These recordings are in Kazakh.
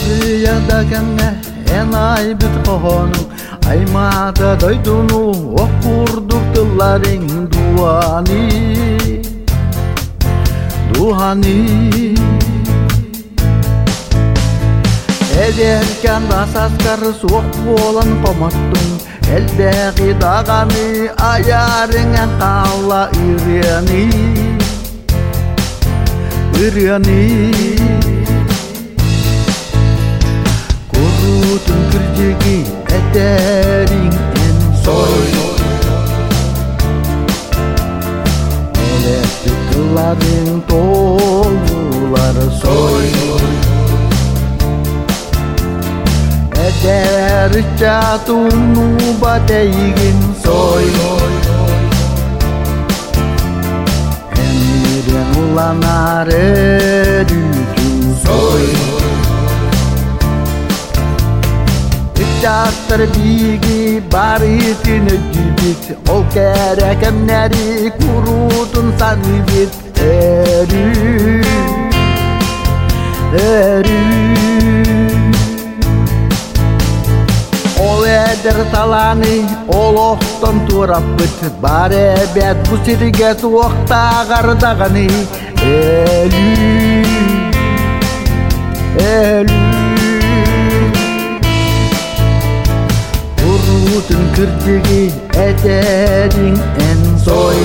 Ядагана энай бит хохону аймада дойдуну окурдуктыларың дуhani Эдеркен басаскар суық болан қоматтың Әлбәғи дағаны аярыңа қала үряни Көрутін күрдегі әтәрің ән сой Оләпті қылардың толулары сой Әдәрі жатуну батайгин сой Әмірен ұланар әрүтін сой Жаттыр биги барытын өтібет Ол кәрәкімнәрі күрутын саныбет әрі Ол әдір таланы ол оқтан турап бүт Бар әбәт бұ сіргет оқта ғардағаны әлі Urutun kırdığı ederin en soy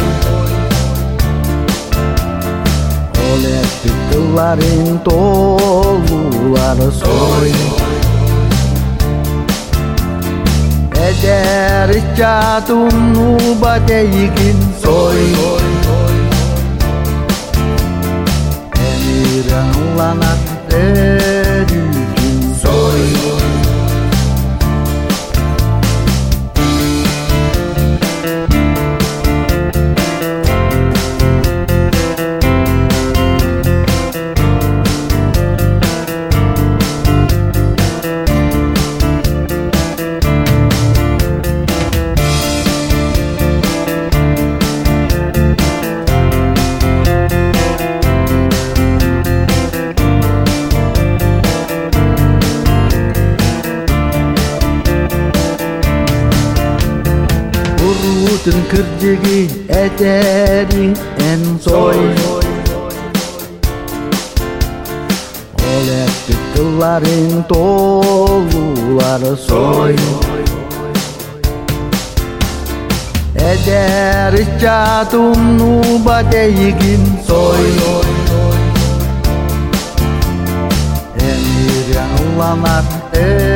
Olep tıkların doluları soy Eder çatunu bateygin soy Emiren ulanar erüdün soy Urutun kırdığı ederin en soy Olep tıkların doluları soy Eder çatunu bateygin soy Emiren ulanar